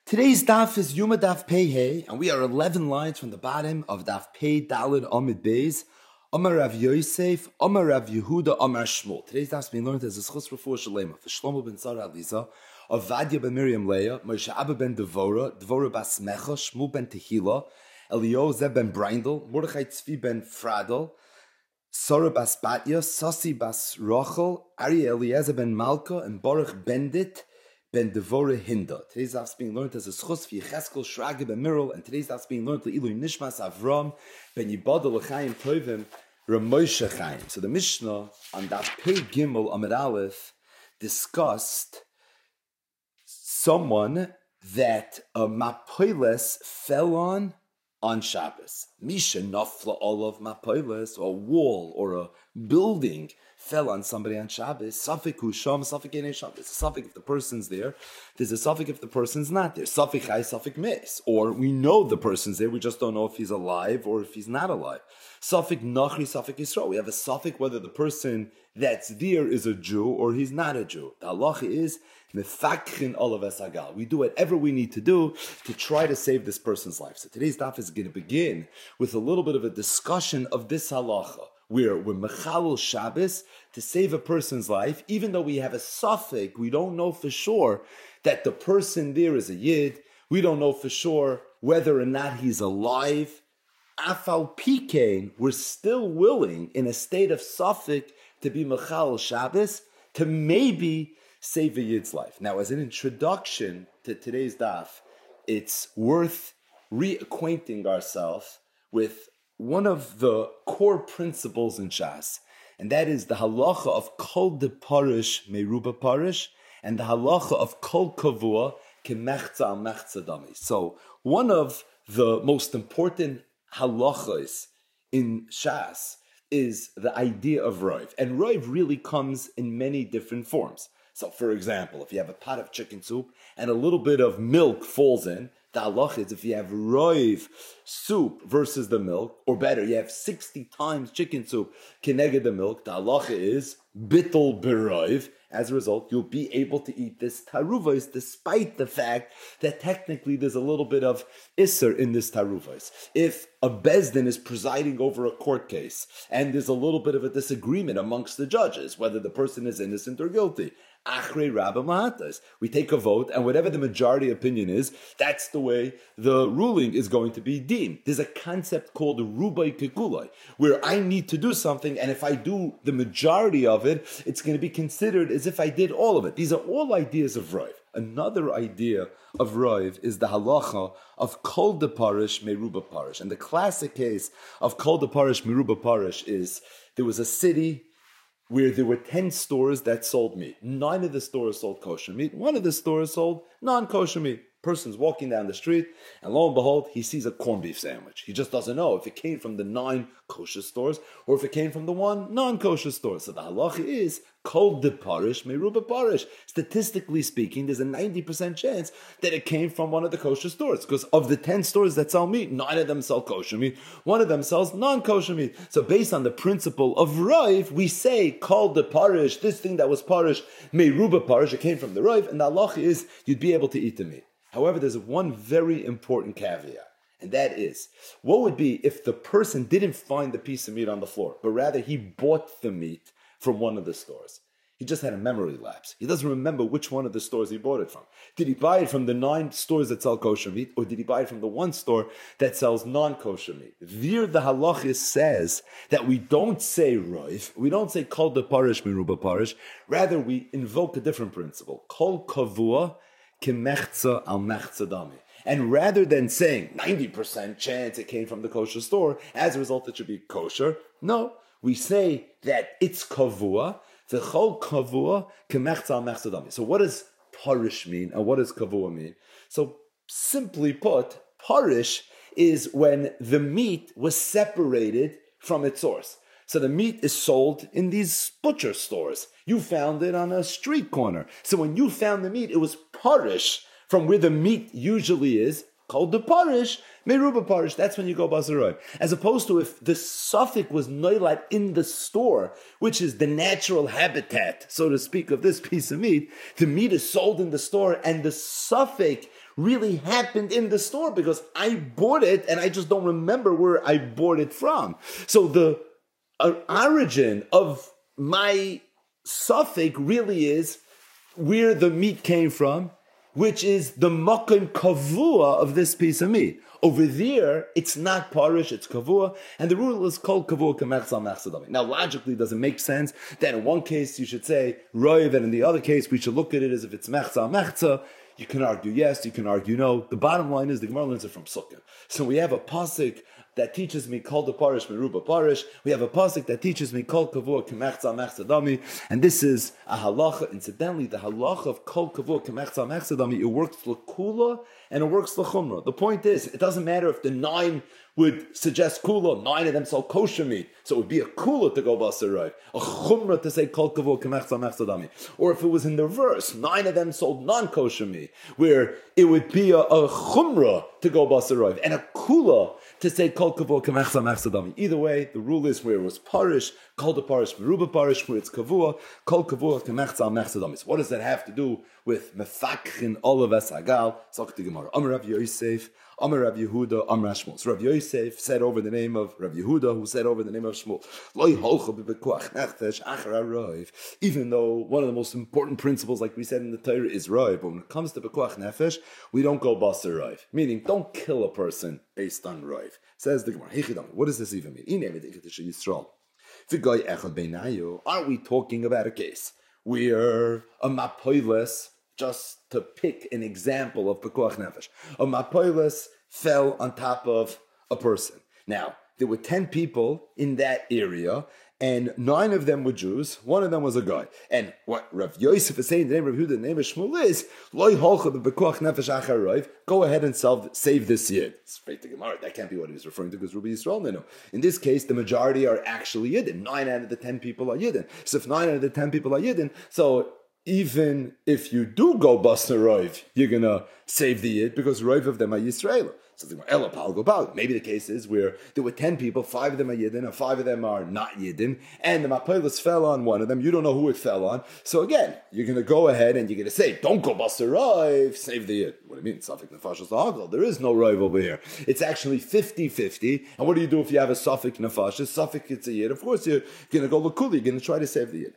Today's daf is Yuma Daf Pei Hey, and we are 11 lines from the bottom of Daf Pei Daled Amid Beis. Amar Rav Yosef, Amar Rav Yehuda, Amar Shmuel. Today's daf is being learned as a schus refuah shalema for Shlomo ben Sarah Aliza, of Vadia ben Miriam Leah, Moshe Abba ben Devora bas Mecha, Shmuel ben Tehila, Eliozer ben Brindel, Mordechai Tzvi ben Fradel, Sora bas Batya, Sasi bas Rochel, Ari Eliezer ben Malka, and Baruch Bendit ben Devora Hinda. Today's daf is being learned as a schus for Yecheskel Shrage ben Mirel, and today's daf is being learned to Ilu Nishmas Avram ben Yibadel L'chaim Tovim Ramoshe Chaim. So the Mishnah on Daf Pei Gimel Amid Aleph discussed someone that a mapoiles fell on Shabbos. Misha nafla olav mapoiles, or a wall or a building fell on somebody on Shabbos. Safik husham, safik ain't Shabbos. Safik if the person's there. There's a safik if the person's not there. Safik chai, safik mis. Or we know the person's there, we just don't know if he's alive or if he's not alive. Safik nachri, safik Yisrael. We have a safik whether the person that's there is a Jew or he's not a Jew. The halacha is mefakhin olav esagal. We do whatever we need to do to try to save this person's life. So today's daf is going to begin with a little bit of a discussion of this halacha, where we're mechalel Shabbos to save a person's life, even though we have a suffix, we don't know for sure that the person there is a Yid, we don't know for sure whether or not he's alive. Afal pikein, we're still willing, in a state of suffix, to be mechalel Shabbos, to maybe save a Yid's life. Now, as an introduction to today's daf, it's worth reacquainting ourselves with one of the core principles in Shas, and that is the halacha of kol de parish meruba parish, and the halacha of kol kavua kemechza al mechza dami. So one of the most important halachas in Shas is the idea of roiv, and roiv really comes in many different forms. So, for example, if you have a pot of chicken soup and a little bit of milk falls in, the halacha is if you have roiv soup versus the milk, or better, you have 60 times chicken soup keneged the milk, the halacha is bittul beroiv. As a result, you'll be able to eat this taruvos despite the fact that technically there's a little bit of isser in this taruvos. If a bezdin is presiding over a court case and there's a little bit of a disagreement amongst the judges whether the person is innocent or guilty, achrei rabba mahatas, we take a vote, and whatever the majority opinion is, that's the way the ruling is going to be deemed. There's a concept called rubai kekulai, where I need to do something, and if I do the majority of it, it's going to be considered as if I did all of it. These are all ideas of Rav. Another idea of Rav is the halacha of kol de parish meruba parish. And the classic case of kol de parish meruba parish is there was a city where there were 10 stores that sold meat. 9 of the stores sold kosher meat. 1 of the stores sold non-kosher meat. Person's walking down the street, and lo and behold, he sees a corned beef sandwich. He just doesn't know if it came from the 9 kosher stores or if it came from the 1 non-kosher store. So the halacha is kol de parish meruba parish. Statistically speaking, there's a 90% chance that it came from one of the kosher stores, because of the 10 stores that sell meat, 9 of them sell kosher meat, 1 of them sells non-kosher meat. So based on the principle of roiv, we say kol de parish, this thing that was parish meruba parish, it came from the roiv, and the halacha is you'd be able to eat the meat. However, there's one very important caveat, and that is, what would be if the person didn't find the piece of meat on the floor, but rather he bought the meat from one of the stores? He just had a memory lapse. He doesn't remember which one of the stores he bought it from. Did he buy it from the 9 stores that sell kosher meat, or did he buy it from the 1 store that sells non-kosher meat? There, the halachis says that we don't say roiv, we don't say kol de parish meruba parish, rather we invoke a different principle, kol kavua kemechza al mechza dami. And rather than saying 90% chance it came from the kosher store, as a result it should be kosher, no, we say that it's kavua, v'chol kavua kemechza al mechza dami. So what does parish mean, and what does kavua mean? So simply put, parish is when the meat was separated from its source. So the meat is sold in these butcher stores. You found it on a street corner. So when you found the meat, it was parish from where the meat usually is, called the parish, meruba parish. That's when you go bazaroy. As opposed to if the suffix was noilat in the store, which is the natural habitat, so to speak, of this piece of meat, the meat is sold in the store and the suffix really happened in the store because I bought it and I just don't remember where I bought it from. So the origin of my suffix really is where the meat came from, which is the makom kavua of this piece of meat. Over there, it's not parish, it's kavua, and the rule is called kavua k'mechza mechzadami. Now, logically, does it make sense that in one case you should say roiv, and in the other case we should look at it as if it's mechza mechza? You can argue yes, you can argue no. The bottom line is the Gemara learns it from Sukkah. So we have a pasuk that teaches me called the parish meruba parish. We have a pasuk that teaches me kol kavua k'mechza mechzadami, and this is a halacha. Incidentally, the halacha of kol kavua k'mechza mechzadami, it works l'kula and it works l'chumra. The point is, it doesn't matter if the 9 would suggest kula, 9 of them sell kosher meat, so it would be a kula to go basarayv, a chumra to say kol kavua k'mechza mechzadami. Or if it was in the reverse, 9 of them sold non-kosher meat, where it would be a chumra to go basarayv, and a kula to say kol kavua k'mechza mechzadami. Either way, the rule is where it was parish, called the parish meruba parish, where it's kavua, kol kavua k'mechza mechzadami. So what does that have to do with mefakhin olav esagal? Sok the Gemara. Amar Rav Yosef, Amar Rav Yehuda, Amar Shmuel. So Rav Yosef said over the name of Rav Yehuda, who said over the name of Shmuel, Loi holcha b'bekuach nefesh achar roiv. Even though one of the most important principles, like we said in the Torah, is roiv, but when it comes to bekuach nefesh, we don't go basar roiv. Meaning, don't kill a person based on roiv. Says the Gemara. What does this even mean? Are we talking about a case where a mapoiles, just to pick an example of pekuach nefesh, a mapoiles fell on top of a person? Now, there were 10 people in that area, and 9 of them were Jews, 1 of them was a guy. And what Rav Yosef is saying, the name of Rav Yehuda, the name of Shmuel is, Loi holcha b'pekuach nefesh achar roiv, go ahead and save this yid. Straight to Gemara, that can't be what he was referring to, because Rabbi Yisrael didn't know. In this case, the majority are actually Yidden. 9 out of the 10 people are Yidden. So if 9 out of the 10 people are Yidden, so even if you do go bust a roiv, you're going to save the yid, because roiv of them are Yisrael. So maybe the case is where there were 10 people, 5 of them are Yidden, and 5 of them are not Yidden, and the Mapolis fell on one of them, you don't know who it fell on. So again, you're going to go ahead and you're going to say, don't go bust a roiv, save the Yid. What do you mean? Safek nefashos lahagel. There is no roiv over here. It's actually 50-50. And what do you do if you have a Safek nefashos? Safek it's a Yid. Of course, you're going to go lakuli, you're going to try to save the Yid.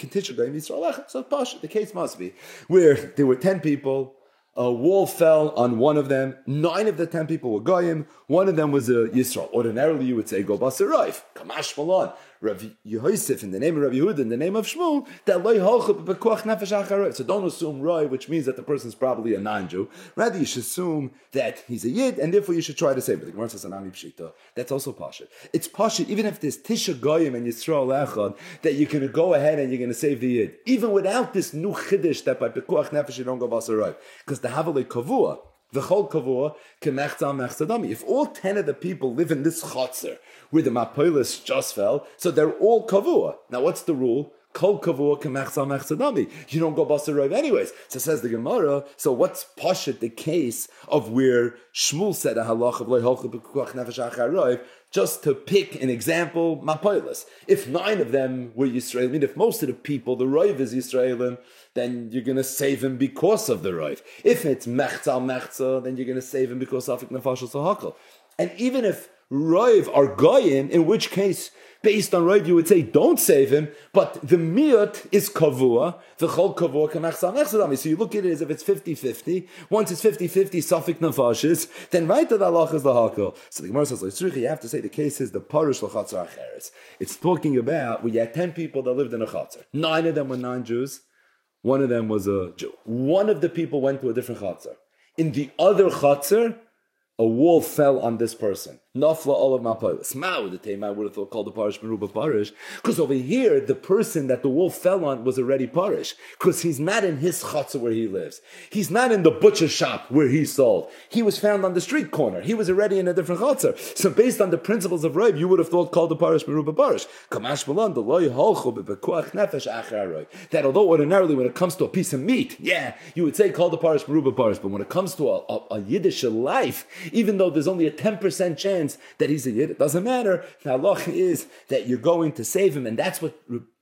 So the case must be where there were 10 people, a wall fell on one of them. 9 of the 10 people were goyim. 1 of them was a Yisrael. Ordinarily, you would say go basarayv. Kamash malon. Rav Yosef in the name of Rav Yehuda, in the name of Shmuel, that loy holcha b'pekuach nefesh achar. So don't assume roy, which means that the person's probably a non-Jew. Rather, you should assume that he's a Yid, and therefore you should try to save it. The Gemara says anami pshita. That's also pashut. It's pashut even if there's tisha goyim and Yisrael echad, that you're going to go ahead and you're going to save the Yid, even without this new chiddush that by b'pekuach nefesh you don't go basarayv, because the havale kavua. V'chol kavua k'mechza mechzadami. If all 10 of the people live in this chotzer where the mapolis just fell, so they're all kavua. Now, what's the rule? Kol kavua k'mechza mechzadami. You don't go basarayv anyways. So says the Gemara. So what's pashut the case of where Shmuel said a halach of loy holcha b'kuach nefesh achar, just to pick an example, mapolis. If 9 of them were Yisrael, I mean, if most of the people, the roiv is Yisraelim, then you're going to save him because of the roiv. If it's mechza, then you're going to save him because of nefashos lahagel. And even if roiv are goyim, in which case, based on roiv, you would say don't save him, but the miyut is kavua, the chol kavua k'mechza mechzadami. So you look at it as if it's 50-50. Once it's 50-50, safek nefashis, then right to the halach is lahagel. So the Gemara says, you have to say the case is the parish l'chatzar acheres. It's talking about we had 10 people that lived in a chatzar. 9 of them were non-Jews. 1 of them was a Jew. 1 of the people went to a different chatzar. In the other chatzar, a wall fell on this person. Nafla olav mapolis. Ma'u the tema I would have thought called the parish meruba parish, because over here the person that the wall fell on was already parish, because he's not in his chutzah where he lives. He's not in the butcher shop where he sold. He was found on the street corner. He was already in a different chutzah. So based on the principles of Rav, you would have thought called the parish meruba parish. Kamash malan the loy holchu b'pekuach nefesh achar. That although ordinarily when it comes to a piece of meat, yeah, you would say called the parish meruba parish, but when it comes to a Yiddish life, even though there's only a 10% chance that he's a Yid, it doesn't matter. The halach is that you're going to save him, and that's what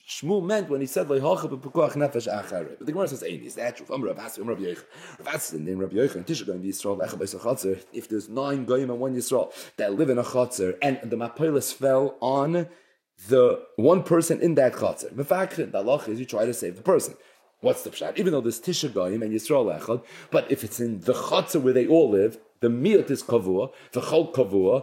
Shmuel meant when he said Leihacha b'pekuach nefesh acharei. But the Gemara says, "Ain't is that true?" Rav Asi, Rav Yochanan. Rav Asi, then Rav Yochanan, Tisha going to Yisrael, Lecha b'Yisrael Chatzar. If there's 9 goyim and 1 Yisrael that live in a Chatzar, and the Mapolis fell on the one person in that Chatzar, the halacha is you try to save the person. What's the pshat? Even though there's Tisha goyim and Yisrael Echad, but if it's in the Chatzar where they all live, the miyot is kavua, the chol kavua.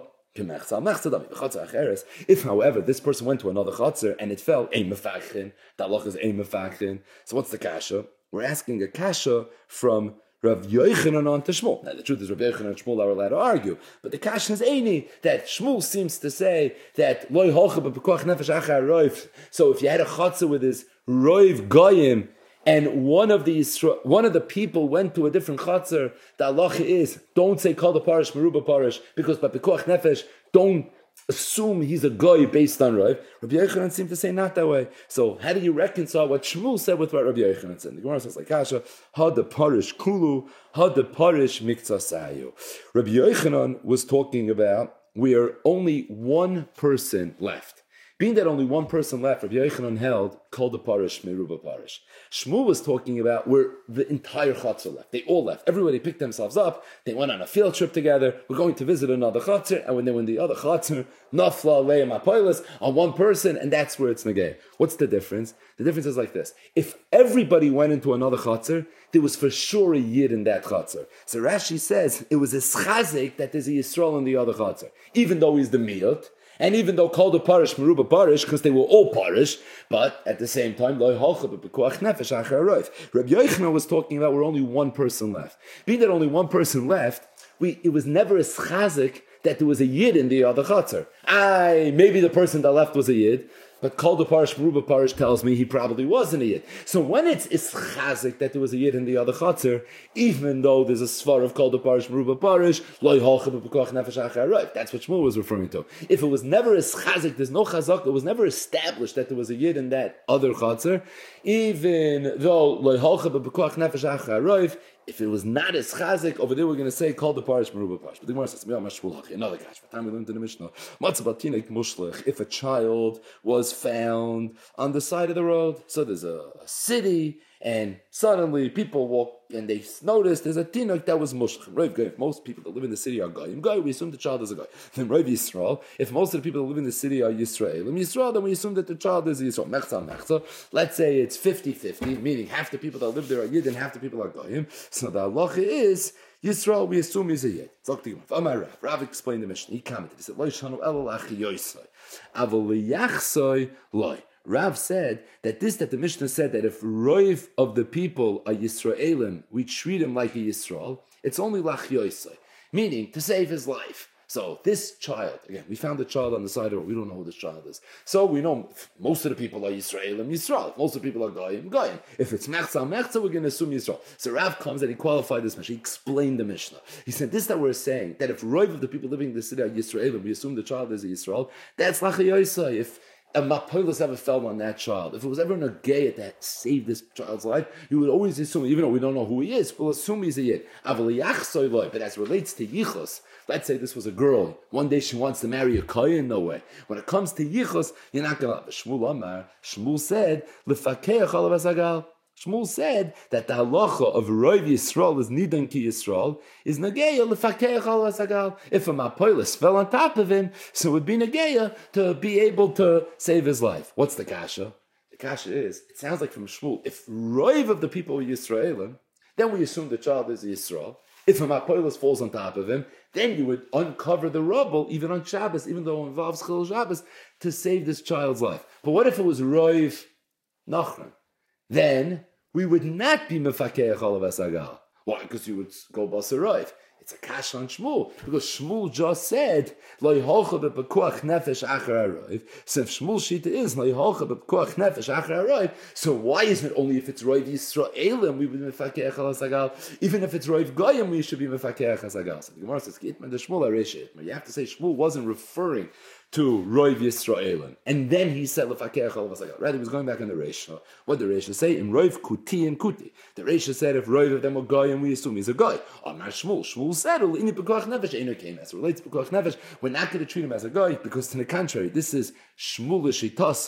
If, however, this person went to another chatzar and it fell, ein mefachin, the halacha is ein mefachin. So what's the kasha? We're asking a kasha from Rav Yochanan on to Shmuel. Now the truth is Rav Yochanan and Shmuel are allowed to argue, but the kasha is eini that Shmuel seems to say that loy hocha b'pekuach nefesh achar roiv. So if you had a chatzar with his roiv goyim, and one of the people went to a different chatzar, the halacha is, don't say kol the parish, meruba parish, because by pekuach nefesh, don't assume he's a guy based on Rav. Rabbi Yochanan seemed to say not that way. So how do you reconcile what Shmuel said with what Rabbi Yochanan said? The Gemara says like Kasha, had the parish kulu, had the parish mikzasayu. Rabbi Yochanan was talking about where only one person left. Being that only one person left, Rabbi Yochanan held, called the parish, meruba parish. Shmuel was talking about where the entire chatzar left. They all left. Everybody picked themselves up. They went on a field trip together. We're going to visit another chatzar. And when they were in the other chatzar, nafla leim apoilis on one person, and that's where it's negay. What's the difference? The difference is like this. If everybody went into another chatzar, there was for sure a yid in that chatzar. So Rashi says it was a schazik that there's a Yisrael in the other chatzar. Even though he's the miyot, and even though called a parish, meruba parish, because they were all parish, but at the same time, Rabbi Yochanan was talking about where only one person left. Being that only one person left, it was never a chazik that there was a yid in the other chatzar. Maybe the person that left was a yid, but Kol the Parish, Meruba Parish tells me he probably wasn't a yid. So when it's chazik that there was a yid in the other chatzar, even though there's a svar of Kol the Parish, Meruba Parish, loy halcha b'pekuach nefesh acharei. That's what Shmuel was referring to. If it was never as chazik, there's no chazak, it was never established that there was a yid in that other chatzar, even though loy halcha b'pekuach nefesh acharei, if it was not as chazik, over there we're going to say called the parish meruba parish. But the Gemara says, another catch. By the time we learned in the Mishnah, if a child was found on the side of the road, so there's a city, and suddenly people walk and they notice there's a tinuk that was mushlich. If most people that live in the city are goyim, we assume the child is a goy. Then Rav Yisrael, if most of the people that live in the city are Yisrael, then we assume that the child is Yisrael. Mechza. Let's say it's 50-50, meaning half the people that live there are Yid and half the people are goyim. So the halacha is Yisrael, we assume he's a Yid. Rav explained the Mishnah. He commented. He said, Lo yishanu elo l'achi yoisai, avol liyachsoi loy. Rav said that the Mishnah said that if roiv of the people are Yisraelim, we treat him like a Yisrael, it's only lach yoisai, meaning to save his life. So this child, again, we found a child on the side of the road, we don't know who this child is. So we know most of the people are Yisraelim, Yisrael. If most of the people are Goyim, Goyim. If it's Mechza, we're going to assume Yisrael. So Rav comes and he qualified this Mishnah. He explained the Mishnah. He said this that we're saying, that if roiv of the people living in the city are Yisraelim, we assume the child is a Yisrael, that's lach yoisai. If a mapoilis ever fell on that child, if it was ever a gay that saved this child's life, you would always assume, even though we don't know who he is, we'll assume he's a yid. But as relates to yichus, let's say this was a girl, one day she wants to marry a kohen, no way. When it comes to yichus, you're not going to. Shmuel said, L'fakeach alav hasagal. Shmuel said that the halacha of Roiv Yisrael is Nidan Ki Yisrael is Nageya L'fakeach al Hasagal. If a Mapoilis fell on top of him, so it would be Nageya to be able to save his life. What's the kasha? The kasha is, it sounds like from Shmuel, if Roiv of the people are Yisraelim, then we assume the child is Yisrael. If a Mapoilis falls on top of him, then you would uncover the rubble, even on Shabbos, even though it involves Chil Shabbos, to save this child's life. But what if it was Roiv Nachran? Then we would not be mefakeach olav hasagal. Why? Because you would go basaroiv. It's a kash on Shmuel, because Shmuel just said lo yholcha bepekuach nefesh achar haroiv. So if Shmuel shita is lo yholcha bepekuach nefesh achar haroiv, so why isn't it only if it's roiv Yisraelim we would be mefakeach olav hasagal? Even if it's roiv goyim we should be mefakeach hasagal. So the Gemara says Gitman the Shmuel areshet. You have to say Shmuel wasn't referring to Roiv Yisraelim. And then he said, L'fakeach olav hasagal. Right, he was going back on the Reisha. What did the Reisha say? In Roiv Kuti and Kuti. The Reisha said, if Roiv of them are Goy, and we assume he's a Goy. Amar Shmuel. Shmuel will settle. In Pekuach Nefesh, Eino came as relates to Pekuach Nefesh. We're not going to treat him as a guy because, to the contrary, this is Shmuel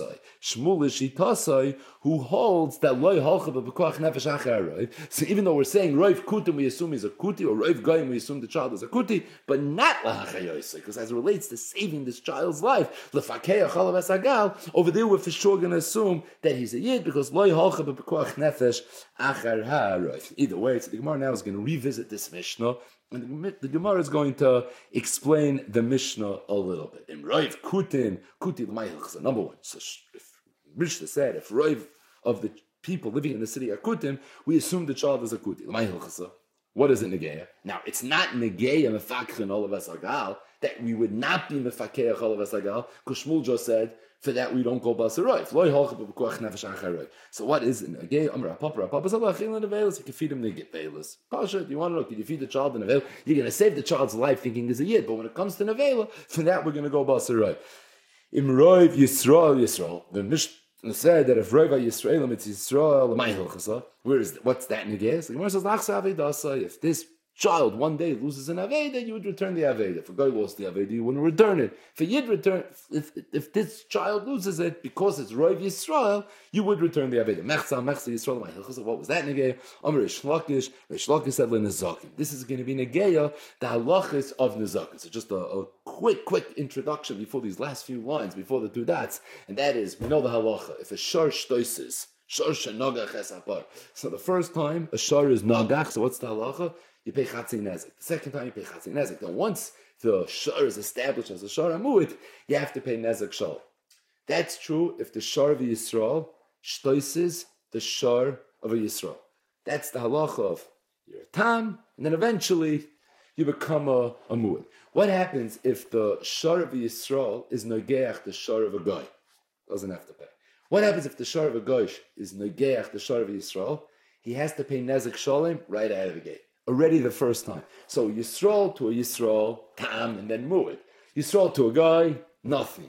Shitasai, who holds that Loi Halcha Pekuach Nefesh Achar Roiv. So even though we're saying Roiv Kutim, we assume he's a Kuti, or Roiv Goyim, we assume the child is a Kuti, but not Lahachayoisai, because as it relates to saving this child's life, Lefakeach Chalav Asagal, over there we're for sure going to assume that he's a Yid because Loi Halcha Pekuach Nefesh Achar HaRoiv. Either way, so the Gemara now is going to revisit this Mishnah, and the Gemara is going to explain the Mishnah a little bit. In Roiv Kuti L'mayilchasa, number one. So if Mishnah said, if Roiv of the people living in the city are Kutim, we assume the child is a Kuti. L'mayilchasa. What is it Negeya? Now, it's not Negeya Mefakhin Olav Asagal, that we would not be Mefakeach Olav Asagal, because Shmuel just said, for that we don't go Basaroif. So what is it? Again, you can feed him Nevelas. Pasha, you want to know, can you feed the child in Nevela? You're going to save the child's life thinking he's a Yid, but when it comes to Nevela, for that we're going to go Basaroif. Im Roiv Yisrael. The Mishnah said that if Roiv Yisrael, it's Yisrael, what's that Negeya? The Gemara says, if this child one day loses an Aveda, you would return the Aveda. If a guy lost the Aveda, you wouldn't return it. If this child loses it because it's Roiv Yisrael, you would return the Aveda. Mechza Yisrael. What was that Negeya? Amr Reish Lakish said Nezakim. This is going to be Negeya, the halachas of Nezakim. So just a quick introduction before these last few lines, before the two dots, and that is, we know the halacha. If a shar shtoises, shar shenagach esapar. So the first time a shar is nagach, so what's the halacha? You pay chatzin nezek. The second time you pay chatzin nezek. Then once the shar is established as a shar amuit, you have to pay nezek shal. That's true if the shar of Yisrael shtoises the shar of a Yisrael. That's the halacha of your tam, and then eventually you become a mu'id. What happens if the shar of a Yisrael is nogeach the shar of a goy? Doesn't have to pay. What happens if the shar of a goy is nogeach the shar of a Yisrael? He has to pay nezek shalim right out of the gate. Already the first time. So Yisrael to a Yisrael, tam, and then mu'id. Yisrael to a guy, nothing.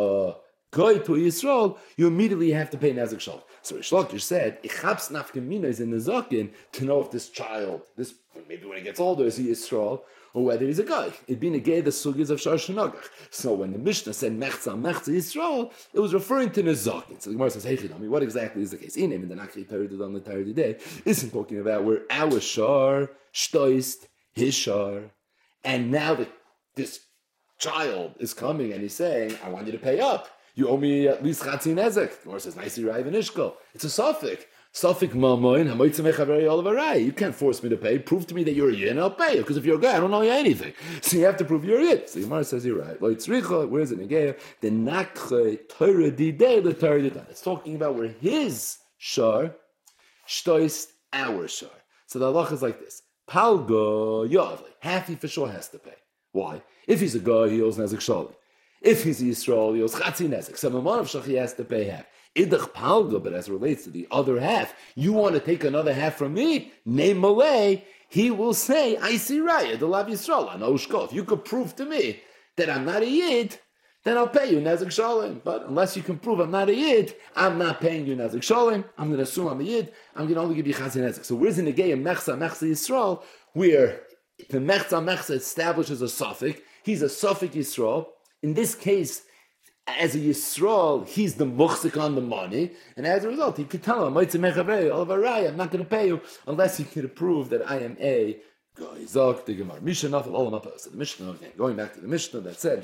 Guy to a Yisrael, you immediately have to pay nezek shal. So Reish Lakish said, "Ichaps nafkamina is in the zakin to know if this child, maybe when he gets older, is a Yisrael or whether he's a guy. It'd be negay the sugis of shar shenagach. So when the Mishnah said mechza Yisrael, it was referring to nezakin. So the Gemara says, "Hey, Chidami, what exactly is the case? In the Nakri Peridud on the Tardi day isn't talking about where our shar shtoist his shar, and now that this child is coming and he's saying, I want you to pay up. You owe me at least chatzin nezek. The Gemara says, Naisi Rai v'nishkol. It's a suffix. Suffix mamoin, hamoitzamech havari olav. You can't force me to pay. Prove to me that you're a yid and I'll pay you. Because if you're a guy, I don't know you anything. So you have to prove you're a yid. So the Gemara says, you're right. Where is it Negeya? The nakche Torah didei the Torah didei. It's talking about where his shar shtoist our shar. So the halacha is like this. Palga yavli. Half he for sure has to pay. Why? If he's a guy, he owes nezek shalim. If he's a Yisrael, he owes chatzi nezek. So Maman of Shach, he has to pay half. Idach palga, but as it relates to the other half, you want to take another half from me? Name Malay, he will say, I see Raya, the Lav Yisrael, Anoshko. If you could prove to me that I'm not a Yid, then I'll pay you nezek shalim. But unless you can prove I'm not a Yid, I'm not paying you nezek shalim. I'm going to assume I'm a Yid. I'm going to only give you chatzi nezek. So where's in the Geya Mechza Yisrael, where the Mechza establishes a suffix, he's a suffix Yisrael. In this case, as a Yisrael, he's the muchzik on the money, and as a result, he could tell him, I'm not going to pay you unless you can prove that I am a guy. So the Mishnah, going back to the Mishnah that said,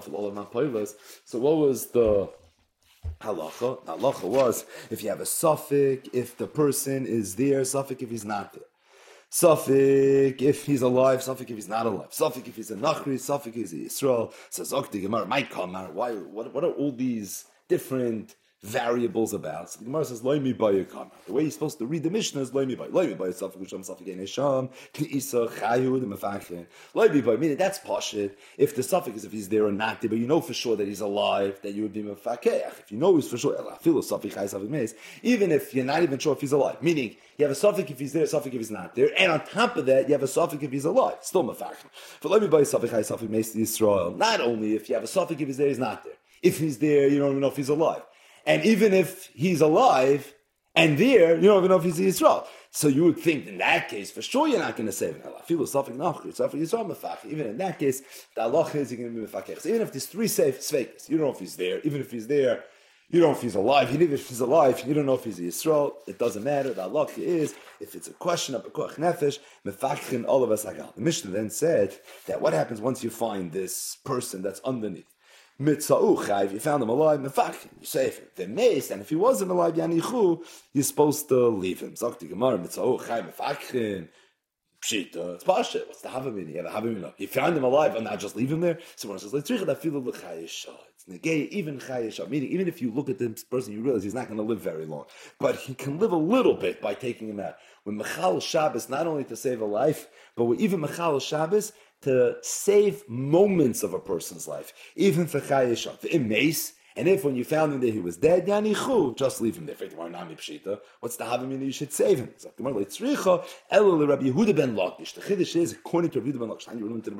so what was the halacha? The halacha was, if you have a suffix, if the person is there, suffix if he's not there. Suffix if he's alive, suffix if he's not alive. Suffix if he's a Nachri, suffix if he's a Yisrael. Says the Gemara, might come out. Why? What are all these different variables about? So the Gemara says, Loimi by your kamar. The way you're supposed to read the Mishnah is Loimi by suffix Usham, suffix in Hisham, Isa, Chayu, the Mefachin. Loimi by, meaning that's Pashit. If the suffix is if he's there or not there, but you know for sure that he's alive, then you would be Mefakeach. If you know he's for sure, even if you're not even sure if he's alive, meaning you have a suffix if he's there, a suffix if he's not there, and on top of that, you have a suffix if he's alive. Still Mefachin. For Loimi by suffix Yisrael, not only if you have a suffix if he's there, he's not there. If he's there, you don't even know if he's alive. And even if he's alive and there, you don't even know if he's Yisrael. So you would think in that case, for sure you're not going to save an halach. Even in that case, the halach is you're going to be mefakech. Even if there's three sveikas, you don't know if he's there. Even if he's there, you don't know if he's alive. Even if he's alive, you don't know if he's a Yisrael. It doesn't matter. The halach is, if it's a question of a koach nefesh, mefakchen all of us hagal. The Mishnah then said that what happens once you find this person that's underneath? Mitza'u, you found him alive, mefakchen, you save him. The mace, and if he wasn't alive, yanichu, you're supposed to leave him. Zakti Gemara, mitza'u, mefakchen. Pshita, it's pasha. What's the havamina? Yeah, the havamina. You found him alive, and now just leave him there. So one says, "Let's read that feel of chayesha." It's negay even chayesha. Meaning, even if you look at this person, you realize he's not going to live very long, but he can live a little bit by taking him out. When mechal Shabbos, not only to save a life, but we're even mechal Shabbos to save moments of a person's life, even for chayesha. The mace. And if when you found him there he was dead, yanichu, just leave him there. What's the havamina? You should save him. The chiddush is, according to Rabbi Yehuda ben Lakish,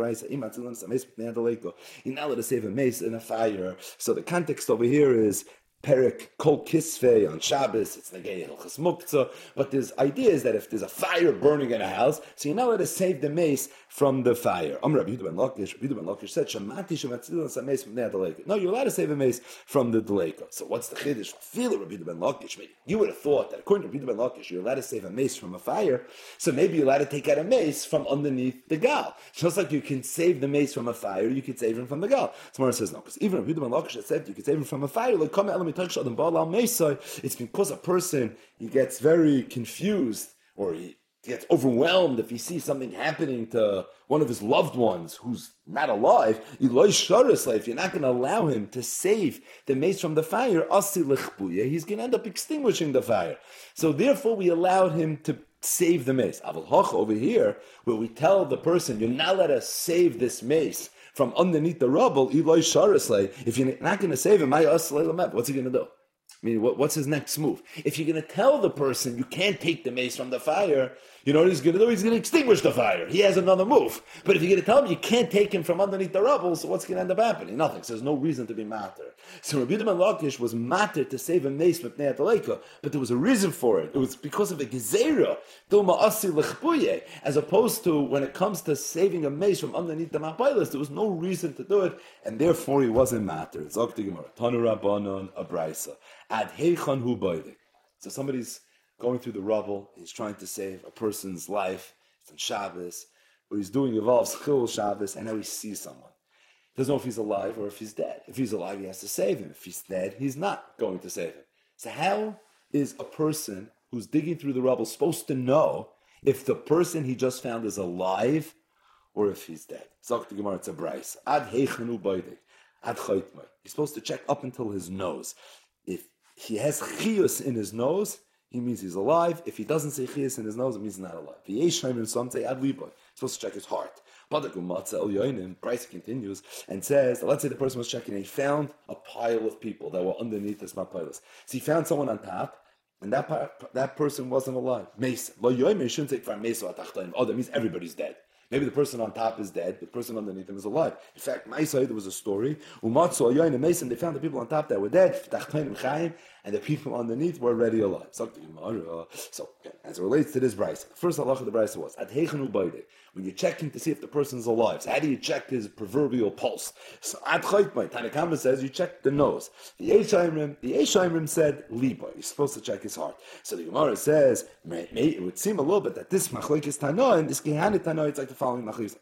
you're not allowed to save a mace in a fire. So the context over here is Perek Kol Kisvei on Shabbos, it's Negei Hilchas Muktzah, but this idea is that if there's a fire burning in a house, so you're not allowed to save the mace from the fire. Rabbi Yehuda ben Lakish said, Shamati Shematzilon Sameis from the No, you're allowed to save a mace from the Deleka. So what's the chiddush? Feel Rabbi Yehuda ben Lakish. You would have thought that according to Rabbi Yehuda ben Lakish, you're allowed to save a mace from a fire, so maybe you're allowed to take out a mace from underneath the gal. Just like you can save the mace from a fire, you can save him from the gal. Tomorrow says no, because even Rabbi Yehuda ben Lakish said you can save him from a fire, like come it's because a person, he gets very confused or he gets overwhelmed if he sees something happening to one of his loved ones who's not alive. If you're not going to allow him to save the mace from the fire, he's going to end up extinguishing the fire. So therefore we allowed him to save the mace. Over here, where we tell the person, you're not allowed to save this mace from underneath the rubble, if you're not going to save him, what's he going to do? I mean, what's his next move? If you're going to tell the person you can't take the mace from the fire, you know what he's going to do? He's going to extinguish the fire. He has another move. But if you're going to tell him you can't take him from underneath the rubble, so what's going to end up happening? Nothing. So there's no reason to be matter. So Rabbi Yehuda ben Lakish was matter to save a mace from Pnei Ataleka, but there was a reason for it. It was because of a gezerah, as opposed to when it comes to saving a mace from underneath the mapailas, there was no reason to do it, and therefore he wasn't matter. Zokti Gemara, Tanu Rabbanon, a brisa. Ad heichan hu boidik. So somebody's going through the rubble, he's trying to save a person's life, it's on Shabbos, what he's doing involves Chil Shabbos, and now he sees someone. He doesn't know if he's alive or if he's dead. If he's alive, he has to save him. If he's dead, he's not going to save him. So how is a person who's digging through the rubble supposed to know if the person he just found is alive or if he's dead? Zok the Gemara, it's a brayso. Ad heichan hu boidik. Ad chaytmai. He's supposed to check up until his nose. If he has chiyus in his nose, he means he's alive. If he doesn't say chiyus in his nose, it means he's not alive. Some say ad liboy. He's supposed to check his heart. Price continues and says, let's say the person was checking and he found a pile of people that were underneath this mapilas. So he found someone on top, and that person wasn't alive. Mason. Shouldn't take from Mason. Oh, that means everybody's dead. Maybe the person on top is dead, but the person underneath him is alive. In fact, there was a story. Mason, they found the people on top that were dead, and the people underneath were already alive. So, as it relates to this brayso, the first halacha of the brayso was, when you're checking to see if the person's alive, so how do you check his proverbial pulse? So, Tanakama says you check the nose. The Eishaimrim said, liba, you're supposed to check his heart. So the Gemara says, it would seem a little bit that this machlokes Tanoa and this Kehanit Tanoa, it's like the following machlokes.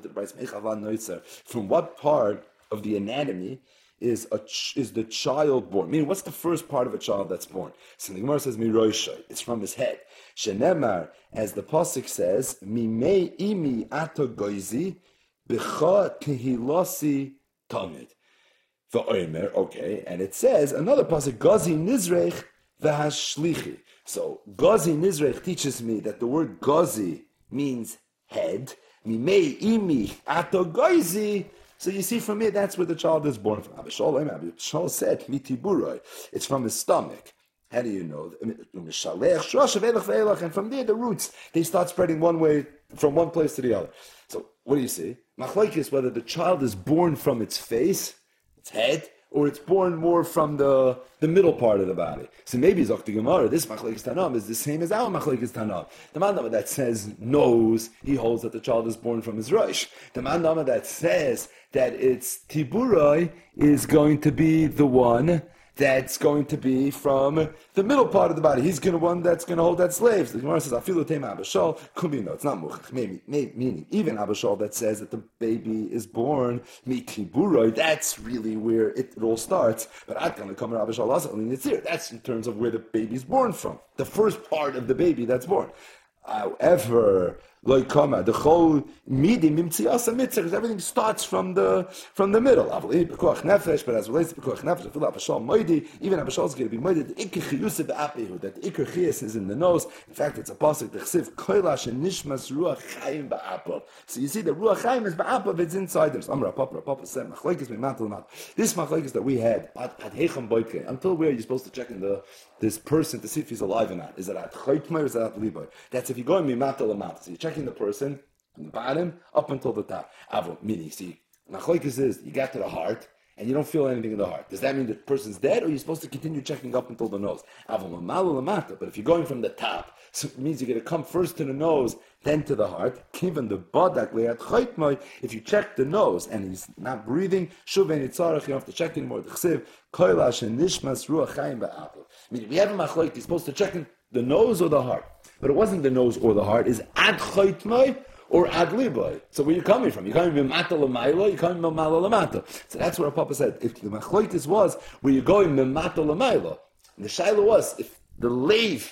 From what part of the anatomy is the child born? Meaning, what's the first part of a child that's born? So the Gemara says, Miroishay, it's from his head. Shenemar, as the pasuk says, Mimei imi ato goizi, b'cha tehilasi tamid. V'omer, okay, and it says, another pasuk, Gazi nizrech v'hashlichi. So, Gazi nizrech teaches me that the word Gazi means head. Mimei imi ato goizi. So you see, from here, that's where the child is born from. Abishal said, Mitiburoi. It's from his stomach. How do you know? And from there, the roots, they start spreading one way, from one place to the other. So what do you see? Machlokes is whether the child is born from its face, its head, or it's born more from the middle part of the body. So maybe Zokti Gemara, this Machlekes Tanam is the same as our Machlekes Tanam. The Mandama that says nose, he holds that the child is born from his Rosh. The Mandama that says that it's Tiburoi is going to be the one that's going to be from the middle part of the body. He's going to one that's going to hold that slaves. The Gemara says, "Afilu tema abashal." Could be no, it's not muchach. Meaning, even abashal that says that the baby is born mitiburoi. That's really where it all starts. But at going to come abashal also. It's here. That's in terms of where the baby's born from. The first part of the baby that's born. However, the whole because everything starts from the middle. But as relates to Pekuach Nefesh, even Abashal is going to be moided. The Iker Chiyusa be'apehu, that the Iker Chiyus is in the nose. In fact, it's a pasuk. The Chsiv Koilash and Nishmas Ruach Chaim ba'apav. So you see, the Ruach Chaim is ba'apav. It's inside there. Amra Papa said, "Machlekes me'matel mat." This Machlekes that we had at Heicham Boitke. Until where you're supposed to check in this person to see if he's alive or not. Is it at Chaytmai or is it at Liboy? That's if you're going me'matel mat. So you're checking the person from the bottom up until the top. Avo, meaning, see, Machlekes is you got to the heart and you don't feel anything in the heart. Does that mean the person's dead, or are you supposed to continue checking up until the nose? Avo, mamalu lamata. But if you're going from the top, so it means you're going to come first to the nose, then to the heart. Given the badak le'at chaytmai, if you check the nose and he's not breathing, shuven itzarach, you don't have to check anymore. The chsiv koilash and nishmas ruach chaim ba'apel. Meaning, we have a machlekes, he's supposed to check in the nose or the heart. But it wasn't the nose or the heart. Is ad chaytmai or ad liboy. So where are you coming from? You're coming from mata l'mayla, you're coming from mala l'mata. So that's what our Papa said. If the machlokes was where you're going from mata l'mayla, and the shaila was, if the lave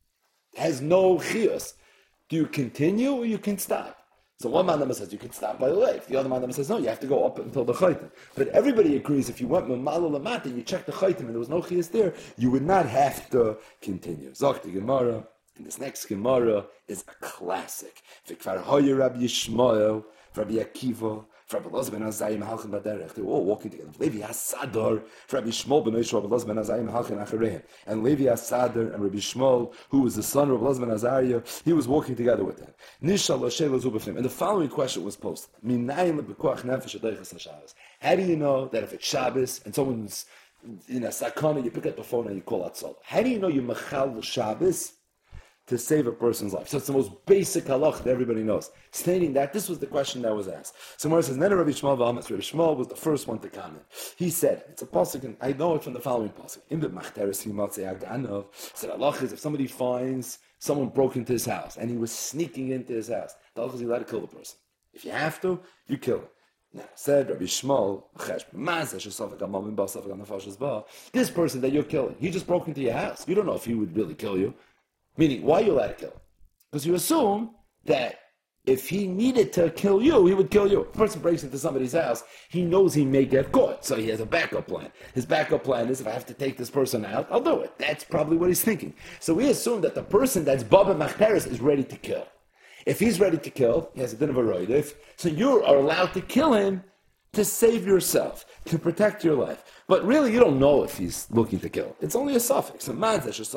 has no chiyus, do you continue or you can stop? So one mandama says you can stop by the lave. The other mandama says no, you have to go up until the chaytim. But everybody agrees if you went from mala l'mata and you checked the chaytim and there was no chiyus there, you would not have to continue. Zok the Gemara. And this next Gemara is a classic. V'kvar hoyer Rabbi Yishmael, Rabbi Akiva, Rabbi Elazar ben Azai Mahalchin Baderech. They were all walking together. Levi Hasadar, Rabbi Shmuel ben Oish, Rabbi Elazar ben Azai Mahalchin Achareim. And Levi Hasadar and Rabbi Shmuel, who was the son of Rabbi Elazar ben Azariah, he was walking together with them. Nishal Lashem Zubafim. And the following question was posted: Minayin lebekuach nefesh adeichas Shabbos. How do you know that if it's Shabbos and someone's in a sakana, you pick up the phone and you call out Sol? How do you know you machal Shabbos to save a person's life? So it's the most basic halach that everybody knows. Stating that, this was the question that was asked. So Mara says, Nene Rabbi Shmuel v'amas. Rabbi Shmuel was the first one to comment. He said, it's a pasuk, and I know it from the following pasuk. Im b'machteres himatzei aganav. Said halach is if somebody finds someone broke into his house and he was sneaking into his house, the halach is you allowed to kill the person. If you have to, you kill him. Now, said Rabbi Shmuel, this person that you're killing, he just broke into your house. You don't know if he would really kill you. Meaning, why are you allowed to kill him? Because you assume that if he needed to kill you, he would kill you. If a person breaks into somebody's house, he knows he may get caught, so he has a backup plan. His backup plan is, if I have to take this person out, I'll do it. That's probably what he's thinking. So we assume that the person that's Baba Machteres is ready to kill. If he's ready to kill, he has a din of a roidif, so you are allowed to kill him to save yourself, to protect your life. But really, you don't know if he's looking to kill. It's only a suffix. It's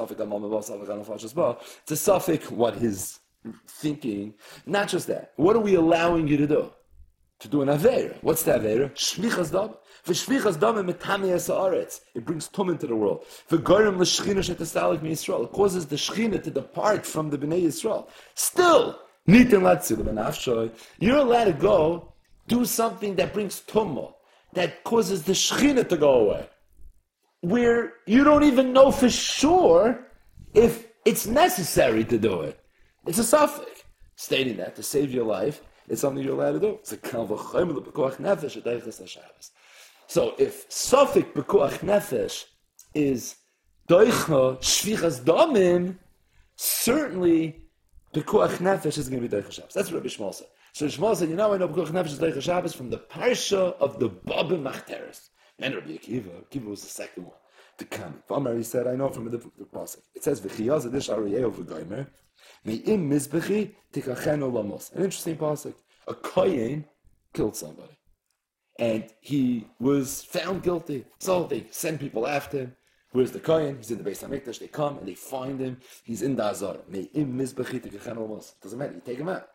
a suffix what he's thinking. Not just that. What are we allowing you to do? To do an aveira. What's the aveira? Shvichas dam. V'shvichas dam metamias haaretz. It brings tum into the world. V'gorim l'shchina shetastalik miYisrael. It causes the shchina to depart from the Bnei Yisrael. Still, nitin latzil b'nafshoy. You're allowed to go do something that brings tumah, that causes the shechina to go away, where you don't even know for sure if it's necessary to do it. It's a suffix. Stating that to save your life, it's something you're allowed to do. It's a kal v'chomer l'pekuach nefesh adeichas haShabbos. So if suffix pekuach nefesh is doicha shvichas damim, certainly pekuach nefesh is going to be doicha Shabbos. That's what Rabbi Shmuel said. So Shmuel said, I know Pekuach Nefesh is Doicha Shabbos from the parsha of the Baba Machteres. And Rabbi Akiva was the second one to come. V'amar, he said, I know from the pasuk. It says, V'chiyaz adish ariyeo v'goymer, me'im mizbechi tikacheno lamos. An interesting pasuk. A kohen killed somebody. And he was found guilty. So they send people after him. Where's the kohen? He's in the Beis HaMikdash. They come and they find him. He's in the Azara. Me'im mizbechi tikacheno lamos. Doesn't matter. You take him out.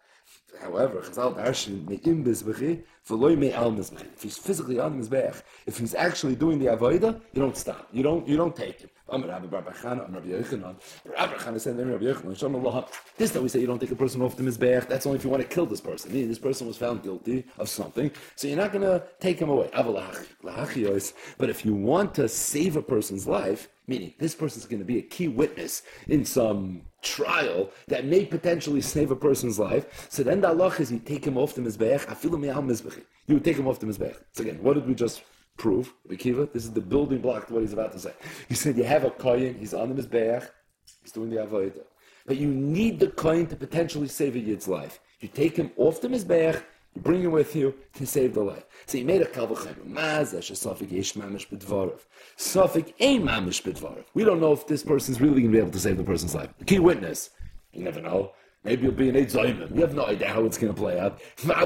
However, Chazal darshan me'im bizbechi v'loy me'al mizbechi. If he's physically on the mizbech, if he's actually doing the avodah, you don't stop. You don't take him. I'm Rabbi Barbachana, I'm Rabbi Yochanan. Rabbi Barbachana said, Rabbi Yochanan, Shalom Allah. This that we say you don't take a person off the mizbech. That's only if you want to kill this person. Meaning this person was found guilty of something, so you're not going to take him away. But if you want to save a person's life, meaning this person's going to be a key witness in some trial that may potentially save a person's life, so then the halach is you take him off the mizbech. Afilu me'al mizbechi. You would take him off the mizbech. So again, what did we just prove? Rekiva, this is the building block to what he's about to say. He said you have a kohen, he's on the mizbech, he's doing the avodah, but you need the kohen to potentially save a yid's life. You take him off the mizbech, you bring him with you to save the life. So he made a kal v'chomer. Mazesh safik yesh mamish b'dvarav. Safik ein mamish b'dvarav. We don't know if this person's really going to be able to save the person's life. The key witness, you never know. Maybe you'll be an Eid Zayman. You have no idea how it's going to play out.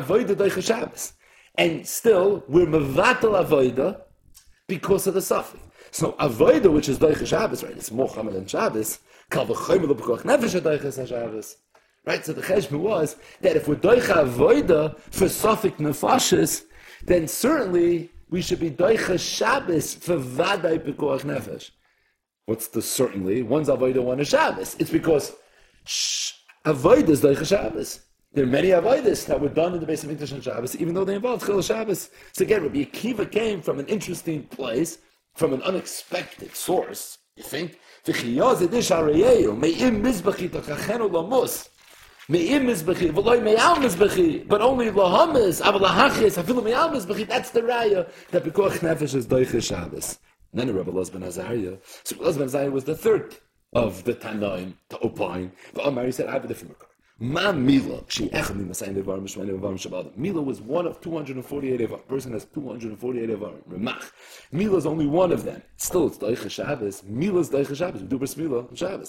And still, we're mevatel avoida because of the safik. So avoida, which is doicha Shabbos, right? It's more chamer than Shabbos. Kal v'chomer l'b'koach nefesh doicha Shabbos. Right, so the cheshbon was that if we're doicha avoida for safik nefashis, then certainly we should be doicha Shabbos for vaday pekuach nefesh. What's the certainly? One's avoida, one is Shabbos. It's because avoida is doicha Shabbos. There are many avodas that were done in the base of Mikdash on Shabbos, even though they involved Chil Shabbos. So again, Rabbi Akiva came from an interesting place, from an unexpected source. You think? But only lahamis, avalahachis, afilu me'al mizbechi. That's the raya that Pekuach Nefesh is doicha Shabbos. And then Rabbi Elazar ben Azariah. So Rabbi Elazar ben Azariah was the third of the Tanaim to opine. But Omar, he said, I have a different record. Ma Mila, Mila was one of 248 Evar. A person has 248 Evar. Remach. Mila is only one of them. Still, it's Doicha Shabbos. Mila is Doicha Shabbos. We do Bris Mila on Shabbos.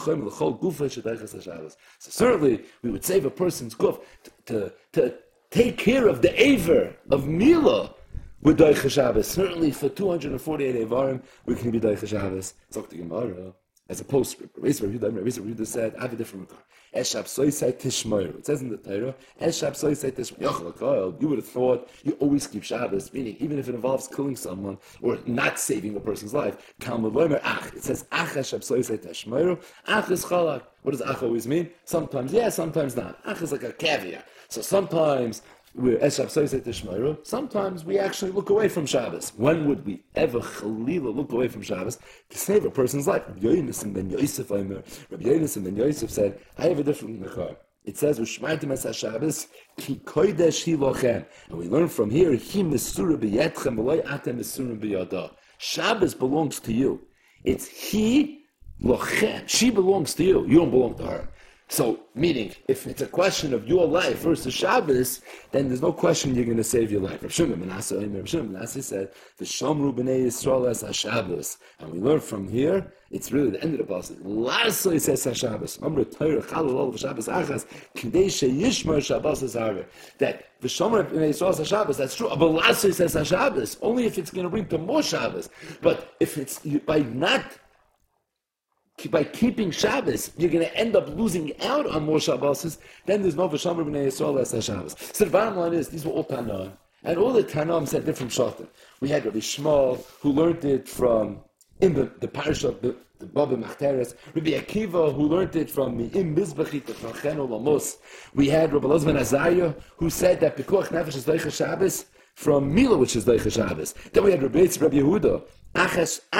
So certainly, we would save a person's guf to take care of the Aver of Mila with Doicha Shabbos. Certainly, for 248 Evarim, we can be Doicha Shabbos. Talk to Gemara. As a postscript, Rabbi Yehuda said, I have a different regard. Eshab soisai tishmoyer. It says in the Torah, Eshab soisai tishmoyer. You would have thought you always keep Shabbos, meaning even if it involves killing someone or not saving a person's life. It says, Ach Eshab soisai tishmoyer. Ach is chalak. What does Ach always mean? Sometimes yes, sometimes not. Ach is like a caveat. So sometimes sometimes we actually look away from Shabbos. When would we ever chalila look away from Shabbos to save a person's life? Rabbi Yonasan ben Yosef said, I have a different mechar. It says, "Ushmaitim es Shabbos ki kodesh hi lochem," and we learn from here, "Hi mesura b'yetchem v'loy atem mesura b'yada." Shabbos belongs to you. It's he lochem. She belongs to you. You don't belong to her. So, meaning, if it's a question of your life versus Shabbos, then there's no question you're going to save your life. Rav Shimon ben Manasseh said, "V'shamru b'nei Yisrael es HaShabbos," and we learn from here. It's really the end of the passage. Lasso it says HaShabbos. Amr Torah Chalal v'Shabbos Achas K'dei sheYishmar Shabbos Hazareh. That v'shamru b'nei Yisrael es HaShabbos. That's true. But Lasso it says HaShabbos only if it's going to bring to more Shabbos. But if it's by keeping Shabbos, you're going to end up losing out on more Shabbos, then there's no V'shamar b'nei Yisrael as Shabbos. So the bottom line is, these were all Tanaim, and all the Tanaim said different Shatim. We had Rabbi Shmuel, who learned it from, in the parasha, the Baba Machteres, Rabbi Akiva, who learned it from Im Mizbachit Tachchen Olamos. We had Rabbi Elazar ben Azariah, who said that Pekuach Nefesh is Doicha Shabbos, from Mila, which is Doicha Shabbos. Then we had Rabbi Yehuda, Ach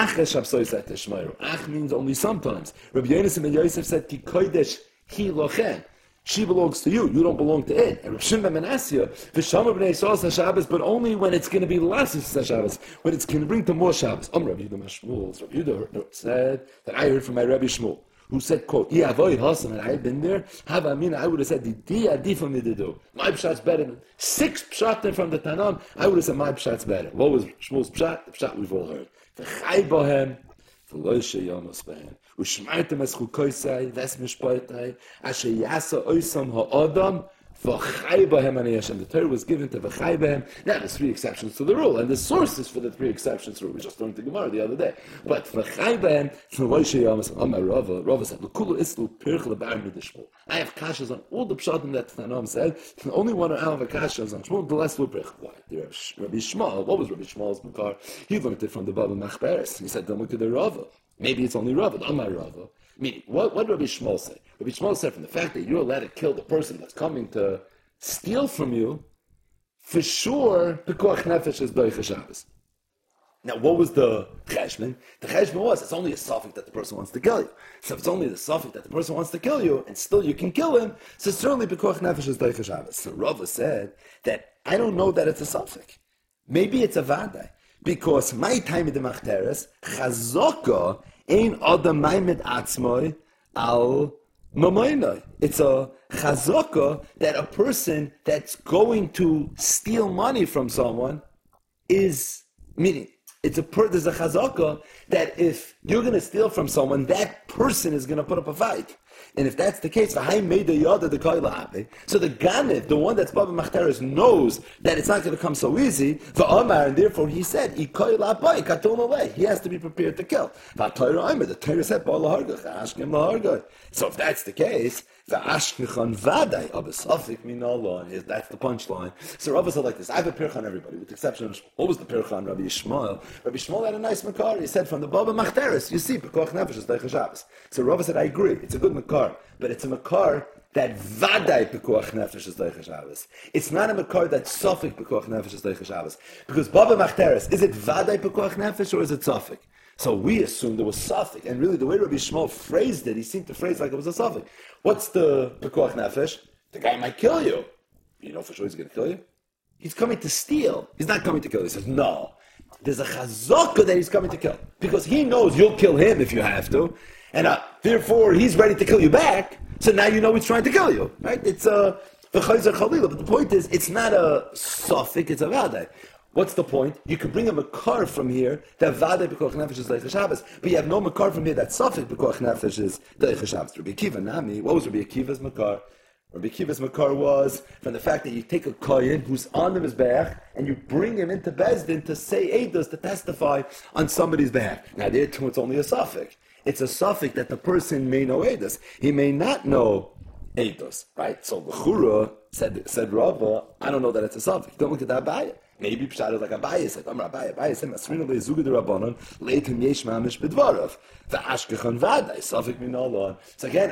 means only sometimes. Rabbi Yonasan ben Yosef said, Ki kodesh hi lochem. She belongs to you. You don't belong to it. And Rav Shimon ben Manasseh, V'shamar b'nei Yisrael Shabbos, but only when it's going to be less Shabbos, when it's going to bring to more Shabbos. Rabbi Yehuda Mashmuel. Rabbi Yehuda said that I heard from my Rabbi Shmuel, who said, quote, Avoid Hasan, and I had been there, I would have said, my pshat's better than 6 pshatim from the Tanam. I would have said, my pshat's better. What was Shmuel's pshat? The pshat we've all heard. V'chai bohem, v'lo sheyamos behem. U'shmartem es chukoisai, ves mishpoitai, asher yasa oisam ha'adam, The Torah was given to V'chai B'hem. Now, there's three exceptions to the rule, and the sources for the three exceptions to the rule. We just learned the Gemara the other day. But V'chai B'hem, Rava said, I have kashas on all the pshatim that Tanam said. The only one I have a kashas on Shmuel, the less Lubrich. Why? Rabbi Shmuel, what was Rabbi Shmuel's Makar? He learned it from the Baba Machberes. He said, don't look at the Rava. Maybe it's only Rava, Amar Rava. Meaning, what did Rabbi Shmuel say? Rabbi Shmuel said from the fact that you're allowed to kill the person that's coming to steal from you, for sure, Pekuach Nefesh is Doicha Shabbos. Now, what was the cheshbon? The cheshbon was, it's only a suffix that the person wants to kill you. So if it's only the suffix that the person wants to kill you, and still you can kill him, so certainly Pekuach Nefesh is Doicha Shabbos. So Rava said that, I don't know that it's a suffix. Maybe it's a vadai. Because my time in the Machteres, Chazaka ein adam maimed atzmoi al mamoinoi. It's a chazaka that a person that's going to steal money from someone is, meaning, there's a chazaka that if you're going to steal from someone, that person is going to put up a fight. And if that's the case, so the Ganif, the one that's Baba Machteres, knows that it's not going to come so easy, and therefore he said, he has to be prepared to kill. The Torah said, so if that's the case, that's the punchline. So Rabbi said like this, I have a pirchan everybody, with the exception of, what was the pirchan, Rabbi Yishmael? Rabbi Yishmael had a nice makar, he said from the Baba Machteres, you see, Pekuach Nefesh is Doicha Shabbos. So Rabbi said, I agree, it's a good makar, but it's a makar that vadai Pekuach Nefesh is Doicha Shabbos. It's not a makar that Sofik Pekuach Nefesh is Doicha Shabbos. Because Baba Machteres, is it vadai Pekuach Nefesh or is it Sofik? So we assumed there was Safik, and really the way Rabbi Shmuel phrased it, he seemed to phrase like it was a Safik. What's the Pekuach Nefesh? The guy might kill you. You know for sure he's going to kill you? He's coming to steal. He's not coming to kill. He says, no. There's a chazaka that he's coming to kill. Because he knows you'll kill him if you have to, and therefore he's ready to kill you back, so now you know he's trying to kill you. Right? It's a V'chayzer Chalila, but the point is, it's not a Safik, it's a Vadai. What's the point? You can bring a makar from here that Vadai Pekuach Nefesh is Doicha Shabbos, but you have no makar from here that Safik Pekuach Nefesh is Doicha Shabbos. Rabbi Akiva Nami, what was Rabbi Akiva's makar? Rabbi Akiva's makar was from the fact that you take a kohen who's on the mizbeach and you bring him into Bezdin to say eidos, to testify on somebody's behalf. Now there too, it's only a Safik. It's a Safik that the person may know eidos. He may not know eidos, right? So Bechura said Rava, I don't know that it's a Safik. Don't look at that Abaya. Maybe Pshat is like Abaye said, Abaye said, Masrina le'zuga de Rabbanon, leitim yesh mamish bedvarav, v'ashkechon vadai, Safik min Allah. So again,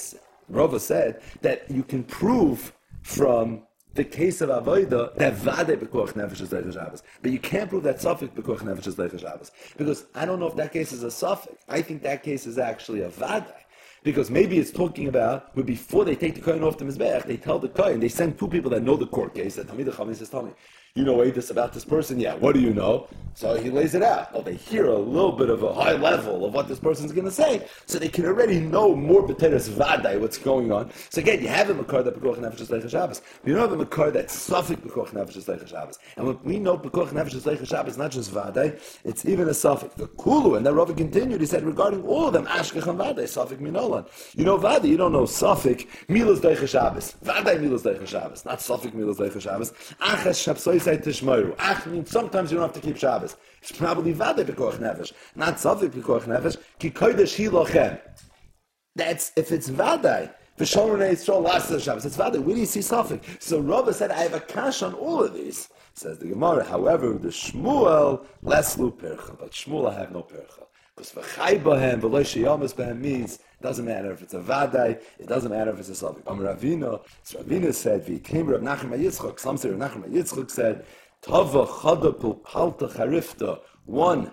Rava said that you can prove from the case of Avodah that Vadai Pekuach Nefesh is Doicha Shabbos. But you can't prove that Safik Pekuach Nefesh is Doicha Shabbos. Because I don't know if that case is a Safik. I think that case is actually a Vadai. Because maybe it's talking about, but before they take the Kohen off the Mizbeach, they tell the Kohen, they send two people that know the court case, that Talmid HaChachamim says, tell me, you know this about this person? Yeah, what do you know? So he lays it out. Well, they hear a little bit of a high level of what this person's going to say, so they can already know more B'teres Vadai, what's going on. So again, you have a Makar that Pekuach Nefesh is Doicha Shabbos. But you don't have a Makar that Safik Pekuach Nefesh is Doicha Shabbos. And when we know Pekuach Nefesh is Doicha Shabbos, not just Vadai, it's even a Safik. The Kulu, and then Rava continued, he said, regarding all of them, Ashkech and Vadai, Safik Minolan. You know Vadai, you don't know Safik, Milas Doicha Shabbos. Vadai Milas Doicha Shabbos, not Safik Milas Doicha Shabbos. Aches Shapsoi Say Tishmoru. Ach means sometimes you don't have to keep Shabbos. It's probably Vadai Pekuach Nefesh, not Safik Pekuach Nefesh, Ki Kodesh Hi Lochem. That's if it's Vadai. V'shomer Yisrael last Shabbos. It's Vadai. Where do you see Safik? So Rava said, I have a kash on all of these. Says the Gemara. However, the Shmuel less lu percha, but Shmuel I have no percha. Because v'chai bahem v'lo sheyamas bahem means it doesn't matter if it's a Vadai, it doesn't matter if it's a Safik. Ravina, so Ravina said, v'yikim Rav Nachman Yitzchak. Some say Rav Nachman Yitzchak said, Tava chada pulpalta charifta. One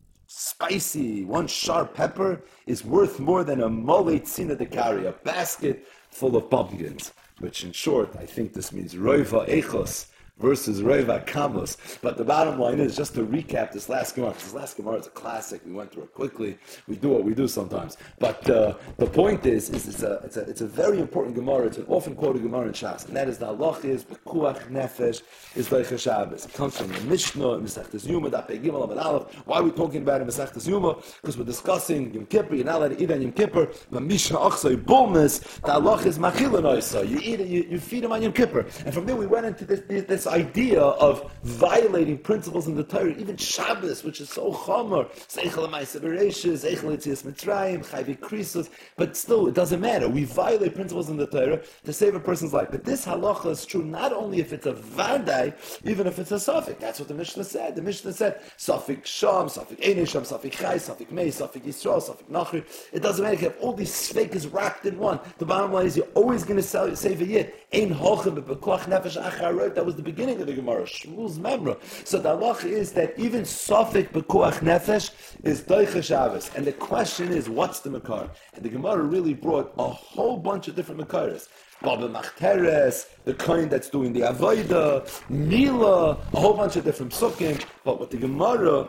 sharp pepper is worth more than a mole tzina to carry, a basket full of pumpkins. Which in short, I think this means roiva echos versus Reva Kamos. But the bottom line is, just to recap this last Gemara, because this last Gemara is a classic. We went through it quickly. We do what we do sometimes. But the point is it's a very important Gemara. It's an often quoted Gemara in Shas, and that is the halach is Bekuach Nefesh is Deicha Shabbos. It comes from the Mishnah, Masechtas Yuma, Daf Pei Gimel Amud Aleph. Why are we talking about it in Masechtas Yuma? Because we're discussing Yom Kippur. You're not allowed to eat on Yom Kippur. But Mishnah Achsoi Bulmes, the halach is Machila Noisa. You eat it, you feed him on Yom Kippur. And from there we went into this idea of violating principles in the Torah, even Shabbos, which is so chomer, Zeichel Ma'aseh Bereishis, Zeichel Yetzias Mitzrayim, Chayvi Krisos, but still it doesn't matter. We violate principles in the Torah to save a person's life. But this halacha is true not only if it's a vadai, even if it's a suffix. That's what the Mishnah said. The Mishnah said suffix sham, suffix ein sham, suffix chay, suffix mei, suffix yisrael, suffix nachri. It doesn't matter if you have all these sfekas wrapped in one. The bottom line is you're always going to save a yid. Ein hochem b'bekoach nefesh acharot. That was the beginning of the Gemara. Shmuel's memra. So the halacha is that even suffix b'koach nefesh is doicha Shabbos. And the question is, what's the makar? And the Gemara really brought a whole bunch of different makaras. Baba Machteres, the kind that's doing the Avodah, Mila, a whole bunch of different psukim. But what the Gemara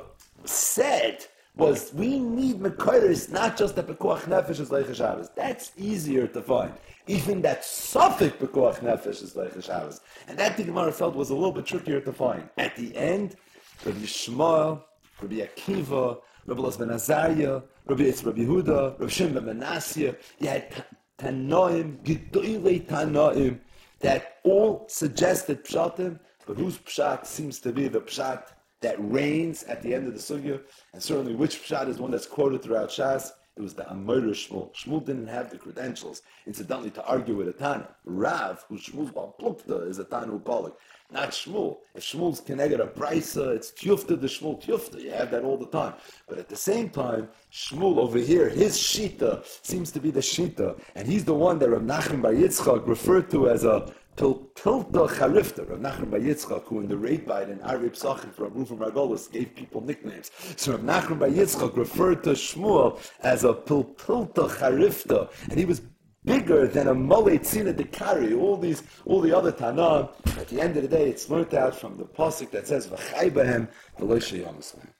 said was, we need makaras, not just that Bekuach Nefesh is Leicha Shabbos. That's easier to find. Even that suffix Bekuach Nefesh is Leicha Shabbos. And that the Gemara felt was a little bit trickier to find. At the end, Rabbi Yishmael, Rabbi Akiva, Rabbi Elazar ben Azariah, Rabbi Yehuda, Rabbi Shimon ben Manasseh, you had Tanoim, Gedoilei Tanoim, that all suggested Pshatim, but whose Pshat seems to be the Pshat that reigns at the end of the Sugya, and certainly which Pshat is one that's quoted throughout Shas. It was the Amoira Shmuel. Shmuel didn't have the credentials, incidentally, to argue with a Tana. Rav, who's Shmuel's Baal Plukta, is a Tana Upalik, not Shmuel. If Shmuel's connected a Brisa, it's Tiyufta the Shmuel Tiyufta. You have that all the time. But at the same time, Shmuel over here, his Shita seems to be the Shita, and he's the one that Rav Nachman Bar Yitzchak referred to as a Pilta Charifta, Rav Nachman Bar Yitzchak, who in the raid bite in Arei Psachim from Rufim Margolis gave people nicknames. So Rav Nachman Bar Yitzchak referred to Shmuel as a Pilta Charifta, and he was bigger than a Molei Tzina Dekari, all the other Tanam. At the end of the day, it's learned out from the pasuk that says, V'chai b'hem v'lo sheyamasleim.